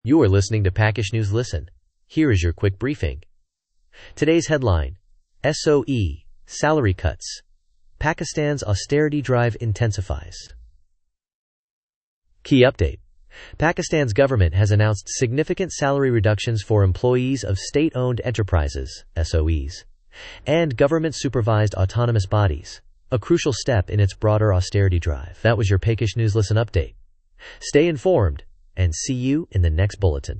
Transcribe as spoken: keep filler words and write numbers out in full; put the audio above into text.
You are listening to Pakish News Listen. Here is your quick briefing. Today's headline: S O E, salary cuts. Pakistan's austerity drive intensifies. Key update. Pakistan's government has announced significant salary reductions for employees of state-owned enterprises, S O Es, and government-supervised autonomous bodies, a crucial step in its broader austerity drive. That was your Pakish News Listen update. Stay informed, and see you in the next bulletin.